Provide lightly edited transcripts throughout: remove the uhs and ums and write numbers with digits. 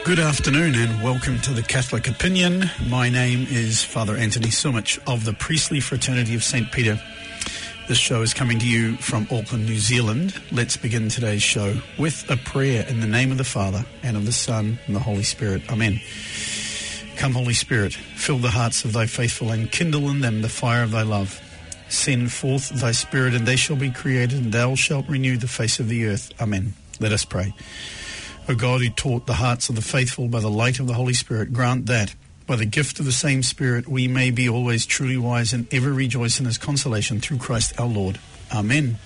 Good afternoon and welcome to the Catholic Opinion. My name is Father Anthony Sumich of the Priestly Fraternity of St. Peter. This show is coming to you from Auckland, New Zealand. Let's begin today's show with a prayer in the name of the Father and of the Son and the Holy Spirit. Amen. Come, Holy Spirit, fill the hearts of thy faithful and kindle in them the fire of thy love. Send forth thy Spirit and they shall be created and thou shalt renew the face of the earth. Amen. Let us pray. O God, who taught the hearts of the faithful by the light of the Holy Spirit, grant that, by the gift of the same Spirit, we may be always truly wise and ever rejoice in his consolation through Christ our Lord. Amen.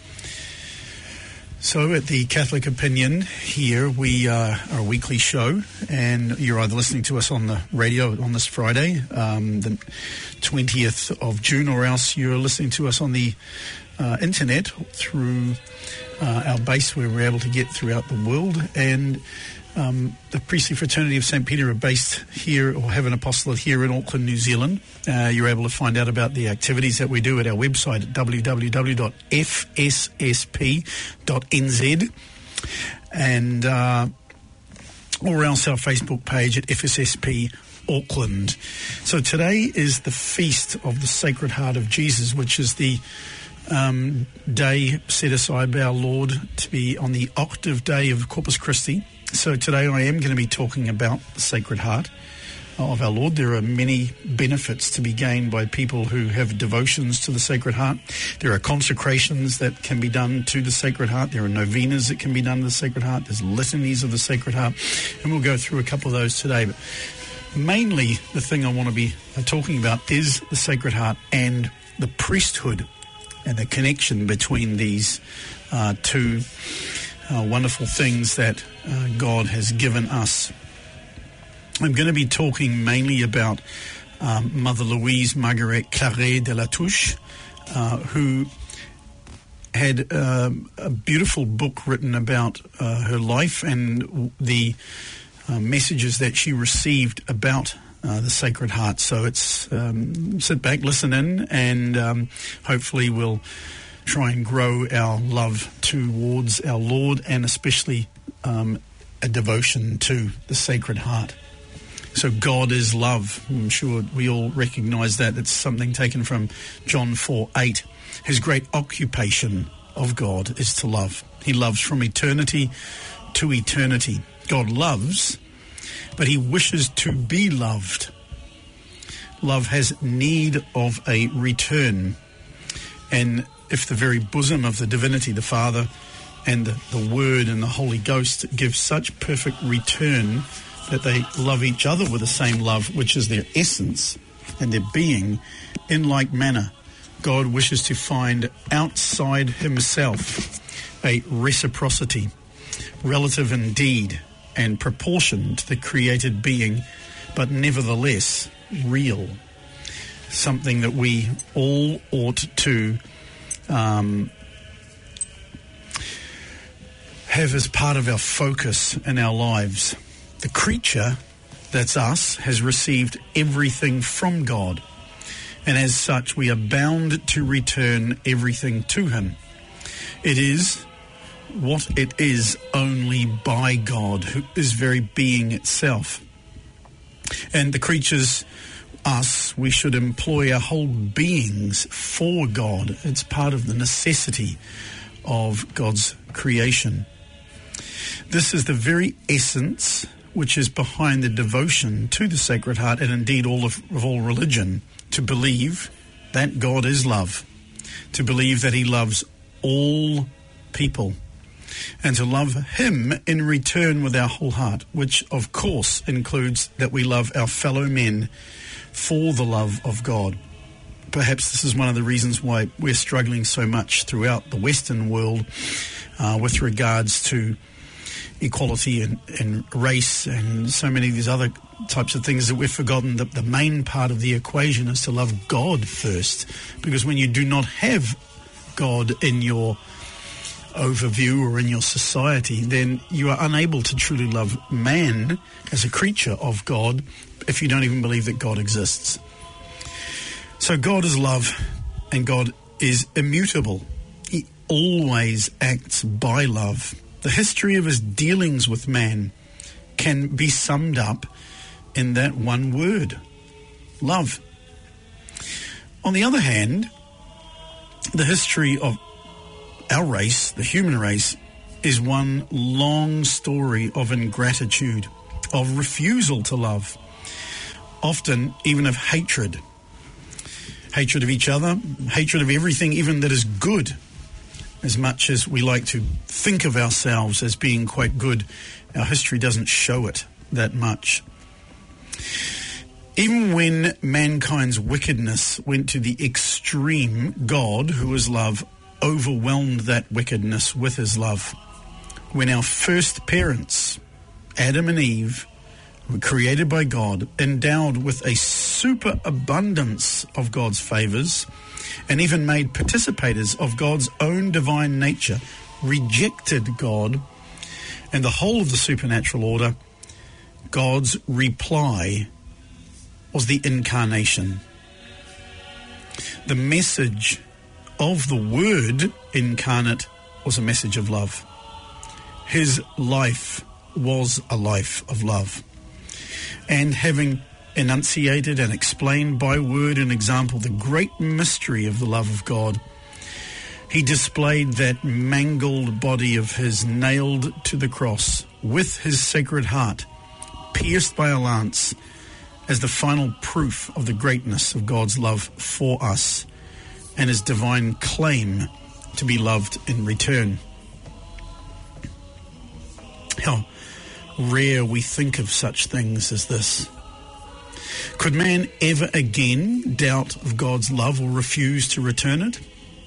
So at the Catholic Opinion here, we are a weekly show, and you're either listening to us on the radio on this Friday, the 20th of June, or else you're listening to us on the internet through our base where we're able to get throughout the world. And the Priestly Fraternity of St. Peter are based here, or have an apostolate here in Auckland, New Zealand. You're able to find out about the activities that we do at our website at www.fssp.nz and or else our Facebook page at FSSP Auckland. So today is the Feast of the Sacred Heart of Jesus, which is the day set aside by our Lord to be on the octave day of Corpus Christi. So today I am going to be talking about the Sacred Heart of our Lord. There are many benefits to be gained by people who have devotions to the Sacred Heart. There are consecrations that can be done to the Sacred Heart. There are novenas that can be done to the Sacred Heart. There's litanies of the Sacred Heart. And we'll go through a couple of those today. But mainly the thing I want to be talking about is the Sacred Heart and the priesthood and the connection between these two wonderful things that God has given us. I'm going to be talking mainly about Mother Louise Marguerite Claret de la Touche, who had a beautiful book written about her life and the messages that she received about the Sacred Heart. So it's sit back, listen in, and hopefully we'll try and grow our love towards our Lord, and especially a devotion to the Sacred Heart. So God is love. I'm sure we all recognize that. It's something taken from John 4:8. His great occupation of God is to love. He loves from eternity to eternity. God loves, but he wishes to be loved. Love has need of a return. And if the very bosom of the divinity, the Father and the Word and the Holy Ghost give such perfect return that they love each other with the same love, which is their essence and their being, in like manner, God wishes to find outside himself a reciprocity, relative indeed, and proportion to the created being, but nevertheless real. Something that we all ought to have as part of our focus in our lives. The creature, that's us, has received everything from God, and as such we are bound to return everything to him. It is what it is only by God, who is very being itself. And the creatures, us, we should employ our whole beings for God. It's part of the necessity of God's creation. This is the very essence which is behind the devotion to the Sacred Heart, and indeed all of all religion, to believe that God is love, to believe that he loves all people, and to love him in return with our whole heart, which of course includes that we love our fellow men for the love of God. Perhaps this is one of the reasons why we're struggling so much throughout the Western world with regards to equality and race and so many of these other types of things, that we've forgotten that the main part of the equation is to love God first. Because when you do not have God in your overview or in your society, then you are unable to truly love man as a creature of God if you don't even believe that God exists. So God is love, and God is immutable. He always acts by love. The history of his dealings with man can be summed up in that one word: love. On the other hand, the history of our race, the human race, is one long story of ingratitude, of refusal to love, often even of hatred. Hatred of each other, hatred of everything, even that is good. As much as we like to think of ourselves as being quite good, our history doesn't show it that much. Even when mankind's wickedness went to the extreme, God, who is love, overwhelmed that wickedness with his love. When our first parents, Adam and Eve, were created by God, endowed with a superabundance of God's favors, and even made participators of God's own divine nature, rejected God and the whole of the supernatural order, God's reply was the incarnation. The message of the Word incarnate was a message of love. His life was a life of love. And having enunciated and explained by word and example the great mystery of the love of God, he displayed that mangled body of his nailed to the cross with his sacred heart pierced by a lance as the final proof of the greatness of God's love for us and his divine claim to be loved in return. How rare we think of such things as this. Could man ever again doubt of God's love or refuse to return it?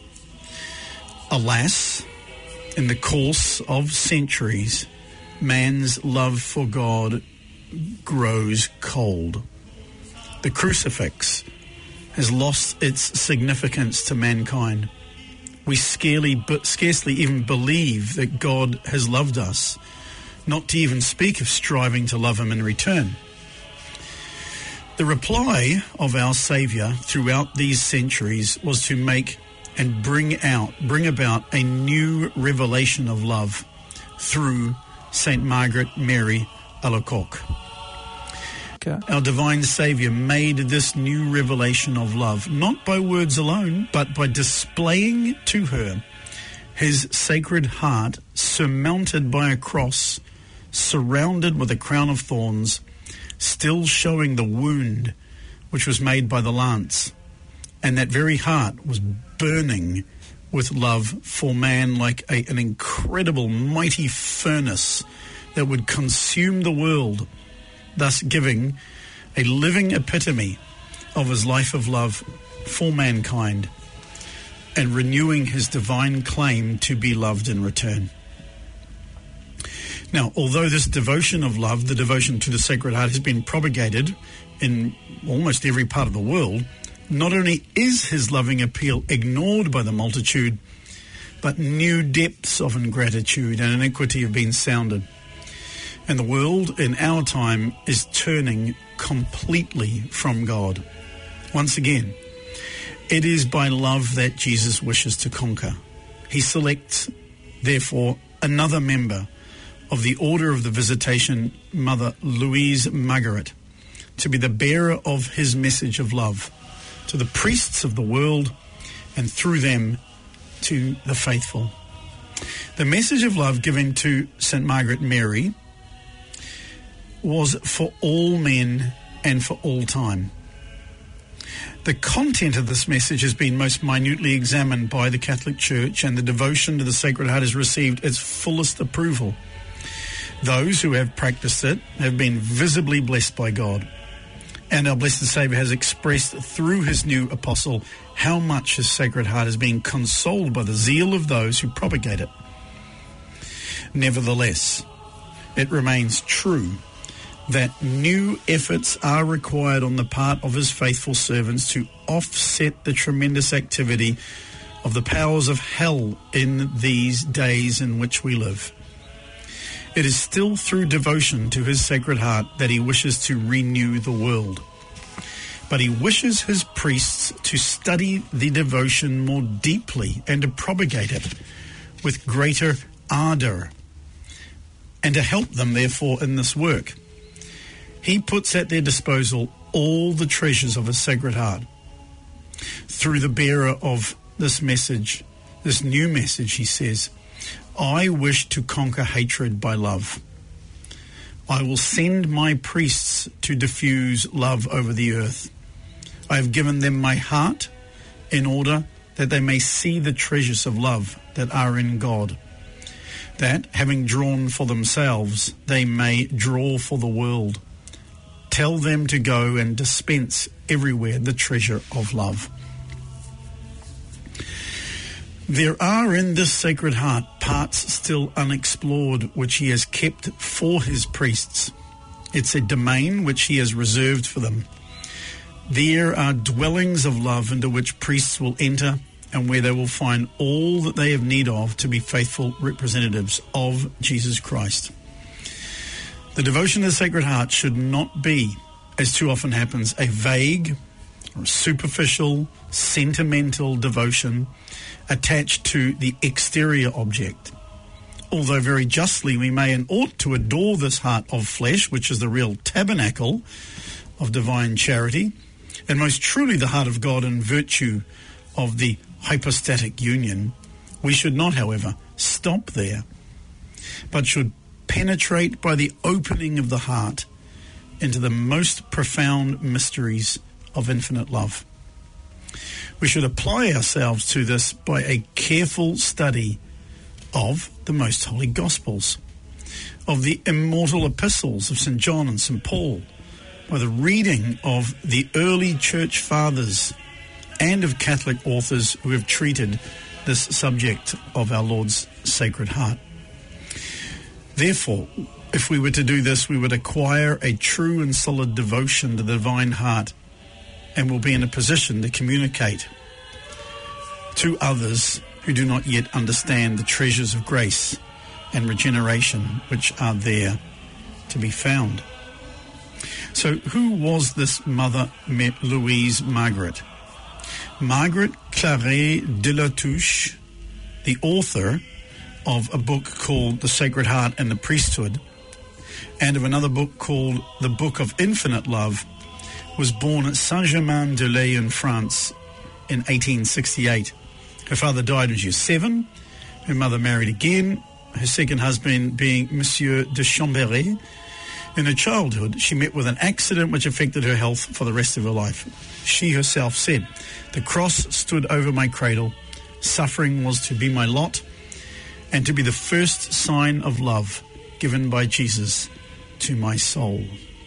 Alas, in the course of centuries, man's love for God grows cold. The crucifix has lost its significance to mankind. We scarcely even believe that God has loved us, not to even speak of striving to love him in return. The reply of our Saviour throughout these centuries was to make and bring about a new revelation of love through St. Margaret Mary Alacoque. Okay. Our divine Saviour made this new revelation of love, not by words alone, but by displaying to her his sacred heart surmounted by a cross, surrounded with a crown of thorns, still showing the wound which was made by the lance. And that very heart was burning with love for man like an incredible, mighty furnace that would consume the world, thus giving a living epitome of his life of love for mankind and renewing his divine claim to be loved in return. Now, although this devotion of love, the devotion to the Sacred Heart, has been propagated in almost every part of the world, not only is his loving appeal ignored by the multitude, but new depths of ingratitude and iniquity have been sounded. And the world in our time is turning completely from God. Once again, it is by love that Jesus wishes to conquer. He selects, therefore, another member of the Order of the Visitation, Mother Louise Margaret, to be the bearer of his message of love to the priests of the world and through them to the faithful. The message of love given to St. Margaret Mary was for all men and for all time. The content of this message has been most minutely examined by the Catholic Church, and the devotion to the Sacred Heart has received its fullest approval. Those who have practiced it have been visibly blessed by God. And our Blessed Saviour has expressed through his new apostle how much his Sacred Heart is being consoled by the zeal of those who propagate it. Nevertheless, it remains true that new efforts are required on the part of his faithful servants to offset the tremendous activity of the powers of hell in these days in which we live. It is still through devotion to his Sacred Heart that he wishes to renew the world. But he wishes his priests to study the devotion more deeply and to propagate it with greater ardour. and to help them, therefore, in this work. He puts at their disposal all the treasures of his Sacred Heart. Through the bearer of this message, this new message, he says, I wish to conquer hatred by love. I will send my priests to diffuse love over the earth. I have given them my heart in order that they may see the treasures of love that are in God, that, having drawn for themselves, they may draw for the world. Tell them to go and dispense everywhere the treasure of love. There are in this Sacred Heart parts still unexplored which he has kept for his priests. It's a domain which he has reserved for them. There are dwellings of love into which priests will enter and where they will find all that they have need of to be faithful representatives of Jesus Christ. The devotion to the Sacred Heart should not be, as too often happens, a vague or superficial, sentimental devotion attached to the exterior object. Although very justly we may and ought to adore this heart of flesh, which is the real tabernacle of divine charity, and most truly the heart of God in virtue of the hypostatic union, we should not, however, stop there, but should penetrate by the opening of the heart into the most profound mysteries of infinite love. We should apply ourselves to this by a careful study of the most holy Gospels, of the immortal epistles of St. John and St. Paul, by the reading of the early church fathers and of Catholic authors who have treated this subject of our Lord's Sacred Heart. Therefore, if we were to do this, we would acquire a true and solid devotion to the Divine Heart and will be in a position to communicate to others who do not yet understand the treasures of grace and regeneration which are there to be found. So who was this Mother Louise Margaret? Margaret Claret de la Touche, the author of a book called The Sacred Heart and the Priesthood, and of another book called The Book of Infinite Love, was born at Saint-Germain-de-Laye in France in 1868. Her father died when she was 7. Her mother married again, her second husband being Monsieur de Chambéry. In her childhood, she met with an accident which affected her health for the rest of her life. She herself said, "The cross stood over my cradle. Suffering was to be my lot and to be the first sign of love given by Jesus to my soul."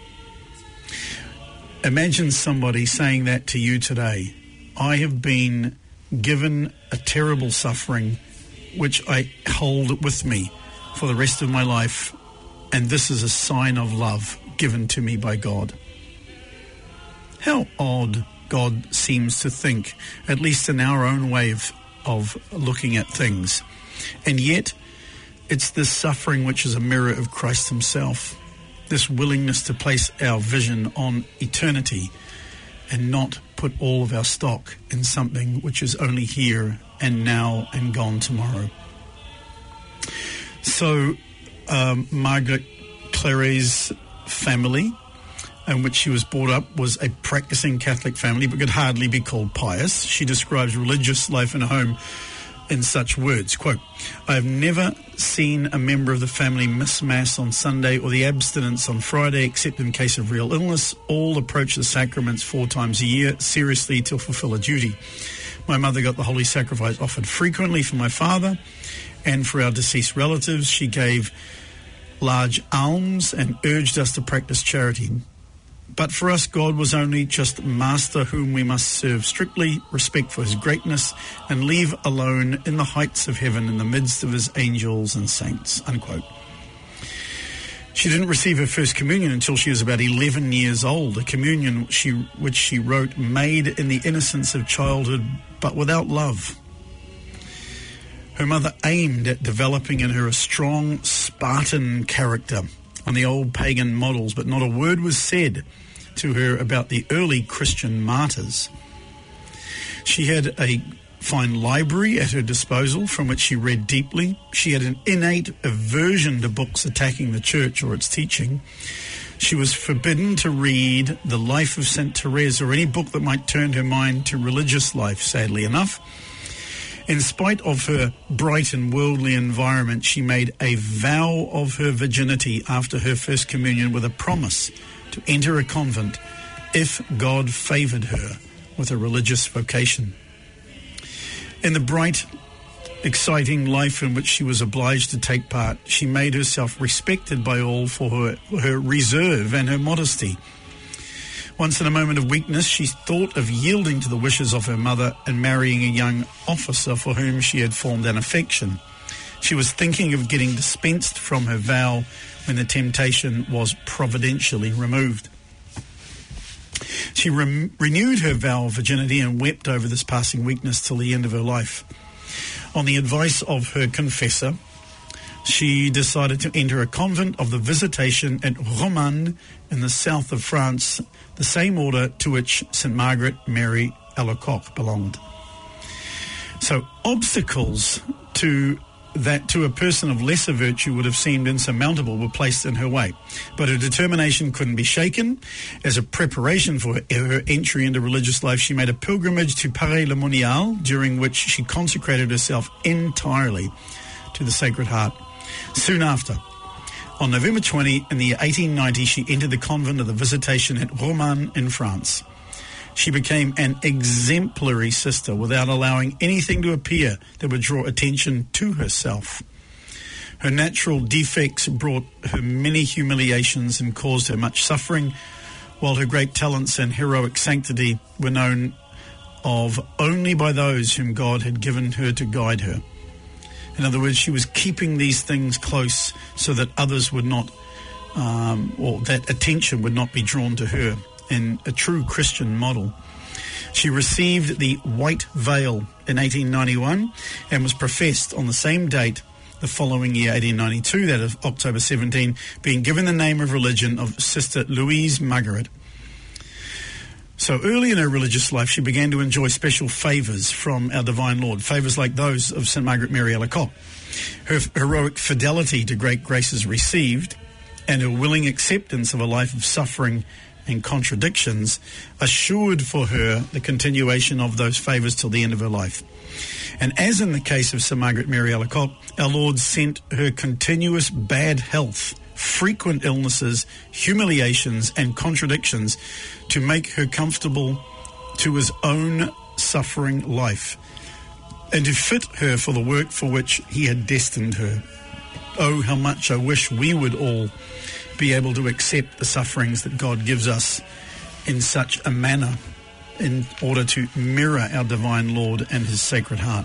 Imagine somebody saying that to you today. I have been given a terrible suffering which I hold with me for the rest of my life, and this is a sign of love given to me by God. How odd God seems to think, at least in our own way of looking at things. And yet, it's this suffering which is a mirror of Christ himself, this willingness to place our vision on eternity and not put all of our stock in something which is only here and now and gone tomorrow. So, Margaret Claret's family, in which she was brought up, was a practicing Catholic family, but could hardly be called pious. She describes religious life in her home in such words, quote, "I have never seen a member of the family miss Mass on Sunday or the abstinence on Friday, except in case of real illness. All approach the sacraments 4 times a year, seriously to fulfill a duty. My mother got the Holy Sacrifice offered frequently for my father and for our deceased relatives. She gave large alms and urged us to practice charity. But for us, God was only just Master whom we must serve strictly, respect for his greatness, and leave alone in the heights of heaven in the midst of his angels and saints," unquote. She didn't receive her first communion until she was about 11 years old, a communion which she wrote, "made in the innocence of childhood, but without love." Her mother aimed at developing in her a strong Spartan character on the old pagan models, but not a word was said to her about the early Christian martyrs. She had a fine library at her disposal from which she read deeply. She had an innate aversion to books attacking the church or its teaching. She was forbidden to read The Life of St. Therese or any book that might turn her mind to religious life, sadly enough. In spite of her bright and worldly environment, she made a vow of her virginity after her first communion with a promise to enter a convent if God favoured her with a religious vocation. In the bright, exciting life in which she was obliged to take part, she made herself respected by all for her reserve and her modesty. Once in a moment of weakness, she thought of yielding to the wishes of her mother and marrying a young officer for whom she had formed an affection. She was thinking of getting dispensed from her vow when the temptation was providentially removed. She renewed her vow of virginity and wept over this passing weakness till the end of her life. On the advice of her confessor, she decided to enter a convent of the Visitation at Romane in the south of France, the same order to which St. Margaret Mary Alacoque belonged. So obstacles to a person of lesser virtue would have seemed insurmountable were placed in her way. But her determination couldn't be shaken. As a preparation for her entry into religious life, she made a pilgrimage to Paray-le-Monial, during which she consecrated herself entirely to the Sacred Heart. Soon after, on November 20, in the year 1890, she entered the convent of the Visitation at Romane in France. She became an exemplary sister without allowing anything to appear that would draw attention to herself. Her natural defects brought her many humiliations and caused her much suffering, while her great talents and heroic sanctity were known of only by those whom God had given her to guide her. In other words, she was keeping these things close so that others would not, or that attention would not be drawn to her. In a true Christian model. She received the white veil in 1891 and was professed on the same date the following year, 1892, that of October 17, being given the name of religion of Sister Louise Margaret. So early in her religious life, she began to enjoy special favours from our Divine Lord, favours like those of St. Margaret Mary Alacoque. Her heroic fidelity to great graces received and her willing acceptance of a life of suffering and contradictions assured for her the continuation of those favours till the end of her life. And as in the case of St. Margaret Mary Alacoque, our Lord sent her continuous bad health, frequent illnesses, humiliations and contradictions to make her comfortable to his own suffering life and to fit her for the work for which he had destined her. Oh, how much I wish we would all be able to accept the sufferings that God gives us in such a manner in order to mirror our Divine Lord and his Sacred Heart.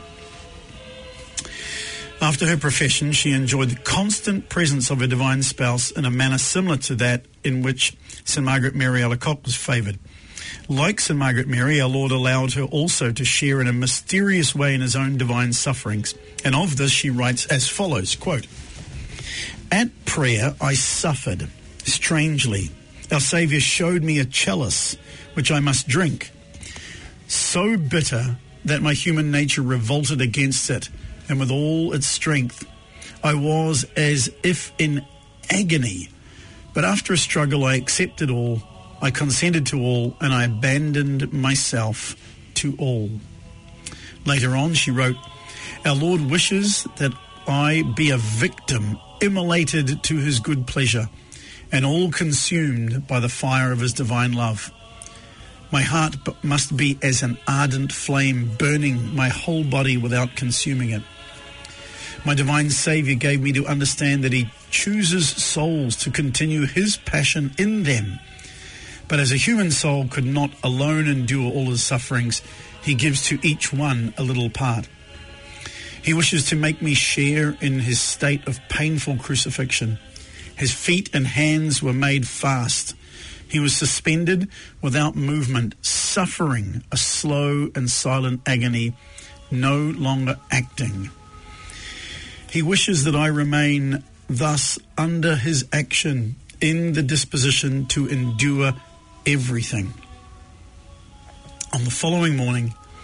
After her profession, she enjoyed the constant presence of her divine spouse in a manner similar to that in which St. Margaret Mary Alacoque was favoured. Like St. Margaret Mary, our Lord allowed her also to share in a mysterious way in his own divine sufferings. And of this she writes as follows, quote, "At prayer I suffered strangely. Our Saviour showed me a chalice which I must drink, so bitter that my human nature revolted against it, and with all its strength I was as if in agony. But after a struggle I accepted all, I consented to all, and I abandoned myself to all." Later on she wrote, "Our Lord wishes that I be a victim immolated to his good pleasure, and all consumed by the fire of his divine love. My heart must be as an ardent flame, burning my whole body without consuming it. My divine Saviour gave me to understand that he chooses souls to continue his passion in them. But as a human soul could not alone endure all his sufferings, he gives to each one a little part. He wishes to make me share in his state of painful crucifixion. His feet and hands were made fast. He was suspended without movement, suffering a slow and silent agony, no longer acting. He wishes that I remain thus under his action, in the disposition to endure everything." On the following morning,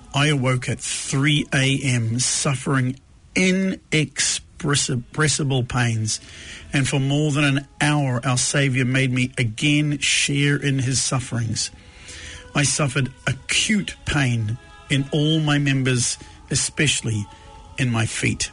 I awoke at 3 a.m. suffering inexpressible pains, and for more than an hour our Saviour made me again share in his sufferings. I suffered acute pain in all my members, especially in my feet.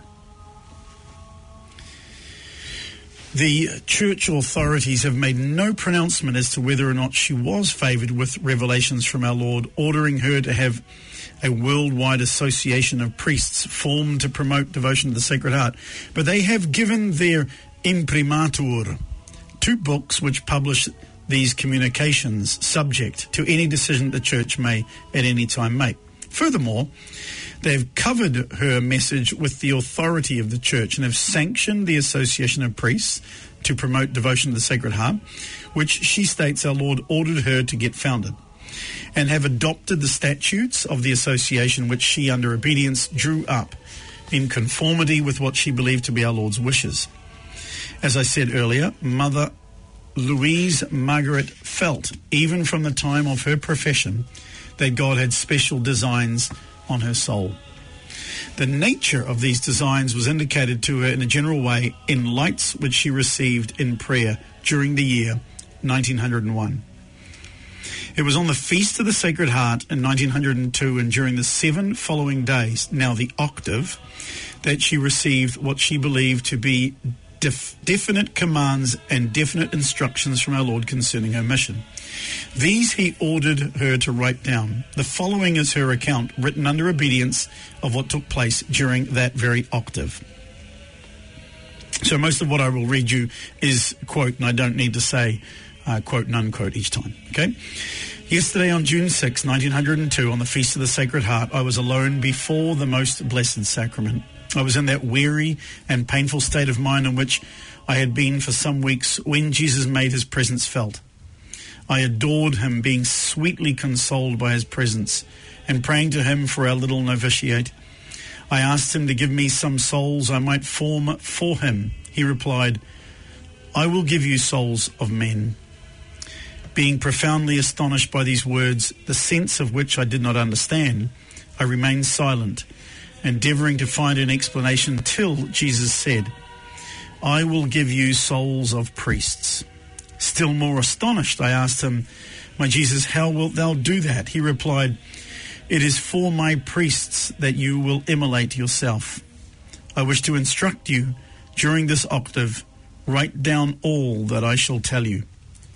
The church authorities have made no pronouncement as to whether or not she was favoured with revelations from our Lord, ordering her to have a worldwide association of priests formed to promote devotion to the Sacred Heart. But they have given their imprimatur, 2 books which publish these communications, subject to any decision the church may at any time make. Furthermore, they've covered her message with the authority of the church and have sanctioned the association of priests to promote devotion to the Sacred Heart, which she states our Lord ordered her to get founded, and have adopted the statutes of the association which she, under obedience, drew up in conformity with what she believed to be our Lord's wishes. As I said earlier, Mother Louise Margaret felt, even from the time of her profession, that God had special designs on her soul. The nature of these designs was indicated to her in a general way in lights which she received in prayer during the year 1901. It was on the Feast of the Sacred Heart in 1902 and during the 7 following days, now the octave, that she received what she believed to be definite commands and definite instructions from our Lord concerning her mission. These he ordered her to write down. The following is her account, written under obedience of what took place during that very octave. So most of what I will read you is quote, and I don't need to say quote and unquote each time, okay? Yesterday on June 6, 1902, on the Feast of the Sacred Heart, I was alone before the Most Blessed Sacrament. I was in that weary and painful state of mind in which I had been for some weeks when Jesus made his presence felt. I adored him, being sweetly consoled by his presence, and praying to him for our little novitiate. I asked him to give me some souls I might form for him. He replied, I will give you souls of men. Being profoundly astonished by these words, the sense of which I did not understand, I remained silent, endeavouring to find an explanation till Jesus said, I will give you souls of priests. Still more astonished, I asked him, My Jesus, how wilt thou do that? He replied, It is for my priests that you will immolate yourself. I wish to instruct you during this octave. Write down all that I shall tell you.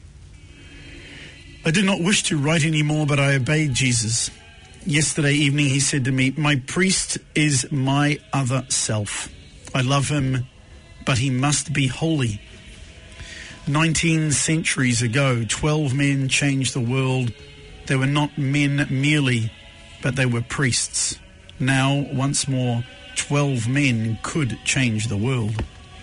I did not wish to write any more, but I obeyed Jesus. Yesterday evening he said to me, My priest is my other self. I love him, but he must be holy. 19 centuries ago, 12 men changed the world. They were not men merely, but they were priests. Now, once more, 12 men could change the world.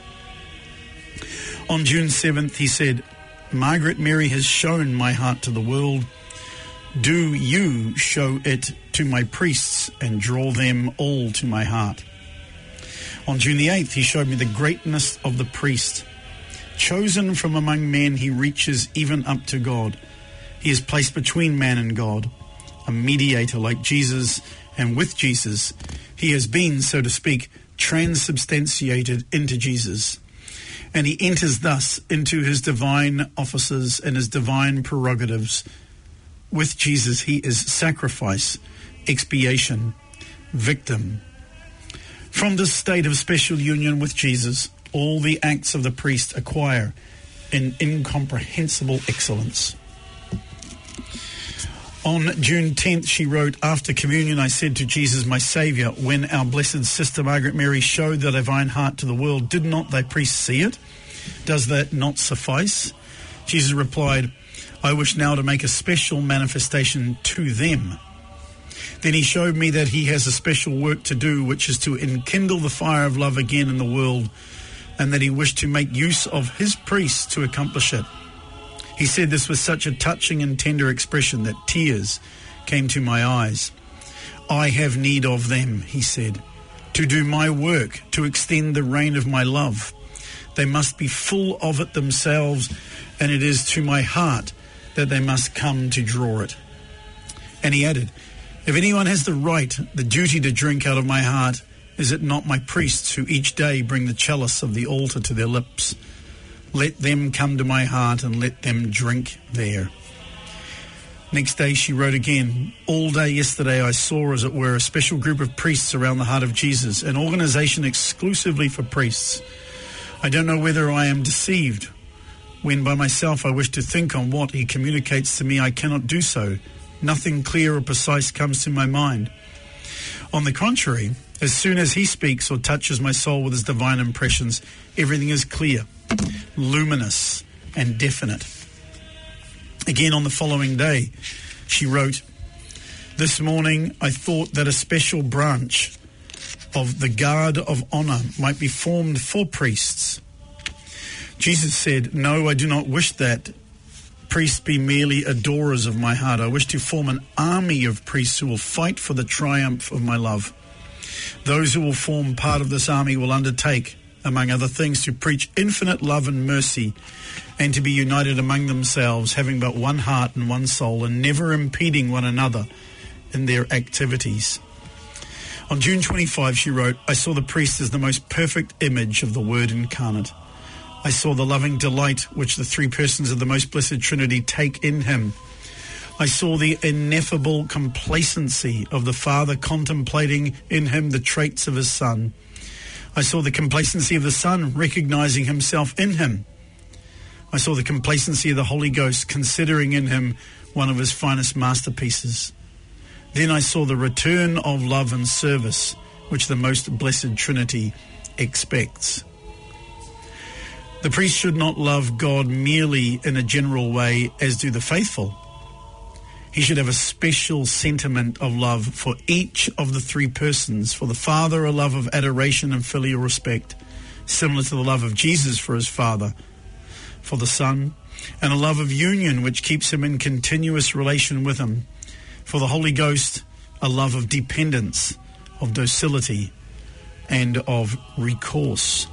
On June 7th, he said, Margaret Mary has shown my heart to the world. Do you show it to my priests and draw them all to my heart. On June the 8th, he showed me the greatness of the priest. Chosen from among men, he reaches even up to God. He is placed between man and God, a mediator like Jesus, and with Jesus, he has been, so to speak, transubstantiated into Jesus. And he enters thus into his divine offices and his divine prerogatives. With Jesus, he is sacrifice, expiation, victim. From this state of special union with Jesus, all the acts of the priest acquire an incomprehensible excellence. On June 10th, she wrote, After communion, I said to Jesus, my Saviour, when our blessed sister Margaret Mary showed the divine heart to the world, did not thy priests see it? Does that not suffice? Jesus replied, I wish now to make a special manifestation to them. Then he showed me that he has a special work to do, which is to enkindle the fire of love again in the world, and that he wished to make use of his priests to accomplish it. He said this with such a touching and tender expression that tears came to my eyes. I have need of them, he said, to do my work, to extend the reign of my love. They must be full of it themselves, and it is to my heart that they must come to draw it. And he added, If anyone has the right, the duty to drink out of my heart, is it not my priests who each day bring the chalice of the altar to their lips? Let them come to my heart and let them drink there. Next day she wrote again, all day yesterday I saw, as it were, a special group of priests around the heart of Jesus, an organization exclusively for priests. I don't know whether I am deceived. When by myself I wish to think on what he communicates to me, I cannot do so. Nothing clear or precise comes to my mind. On the contrary, as soon as he speaks or touches my soul with his divine impressions, everything is clear, luminous, and definite. Again, on the following day, she wrote, this morning I thought that a special branch of the guard of honor might be formed for priests. Jesus said, no, I do not wish that priests be merely adorers of my heart. I wish to form an army of priests who will fight for the triumph of my love. Those who will form part of this army will undertake, among other things, to preach infinite love and mercy, and to be united among themselves, having but one heart and one soul, and never impeding one another in their activities. On June 25, she wrote, I saw the priest as the most perfect image of the Word incarnate. I saw the loving delight which the three persons of the most blessed Trinity take in him. I saw the ineffable complacency of the Father contemplating in him the traits of his Son. I saw the complacency of the Son recognizing himself in him. I saw the complacency of the Holy Ghost considering in him one of his finest masterpieces. Then I saw the return of love and service which the most blessed Trinity expects. The priest should not love God merely in a general way as do the faithful. He should have a special sentiment of love for each of the three persons. For the Father, a love of adoration and filial respect, similar to the love of Jesus for his Father. For the Son, and a love of union which keeps him in continuous relation with him. For the Holy Ghost, a love of dependence, of docility, and of recourse.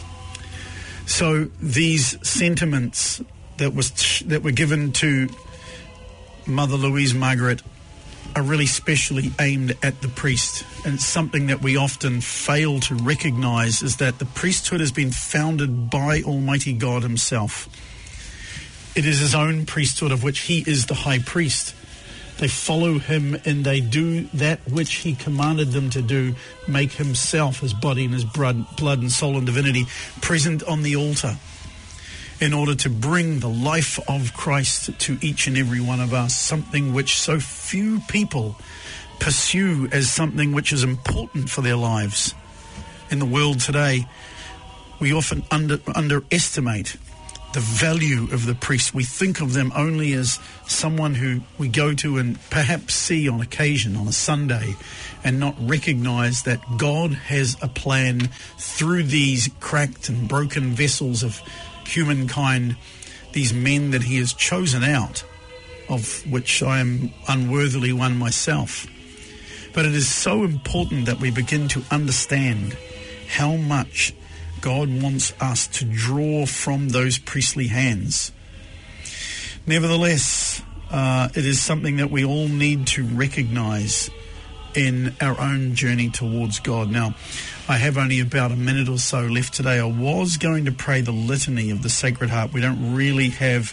So these sentiments that were given to Mother Louise Margaret are really specially aimed at the priest. And it's something that we often fail to recognize, is that the priesthood has been founded by Almighty God himself. It is his own priesthood of which he is the high priest. They follow him and they do that which he commanded them to do, make himself, his body and his blood and soul and divinity present on the altar in order to bring the life of Christ to each and every one of us, something which so few people pursue as something which is important for their lives. In the world today, we often underestimate the value of the priest. We think of them only as someone who we go to and perhaps see on occasion on a Sunday, and not recognize that God has a plan through these cracked and broken vessels of humankind, these men that he has chosen out, of which I am unworthily one myself. But it is so important that we begin to understand how much God wants us to draw from those priestly hands. Nevertheless, it is something that we all need to recognize in our own journey towards God. Now, I have only about a minute or so left today. I was going to pray the litany of the Sacred Heart. We don't really have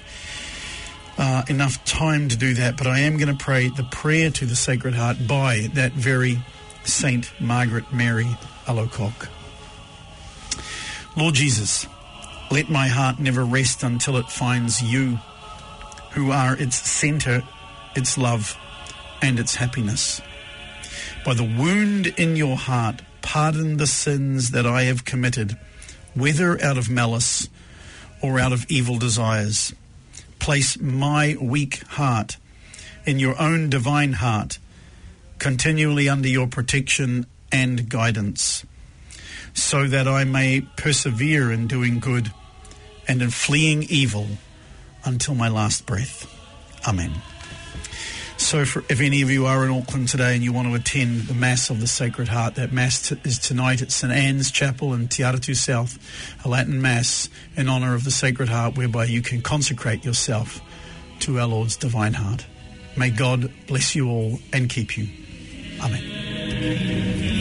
enough time to do that, but I am going to pray the prayer to the Sacred Heart by that very Saint Margaret Mary Alacoque. Lord Jesus, let my heart never rest until it finds you, who are its centre, its love, and its happiness. By the wound in your heart, pardon the sins that I have committed, whether out of malice or out of evil desires. Place my weak heart in your own divine heart, continually under your protection and guidance, so that I may persevere in doing good and in fleeing evil until my last breath. Amen. So if any of you are in Auckland today and you want to attend the Mass of the Sacred Heart, that Mass is tonight at St Anne's Chapel in Te Aratu South, a Latin Mass in honour of the Sacred Heart, whereby you can consecrate yourself to our Lord's Divine Heart. May God bless you all and keep you. Amen.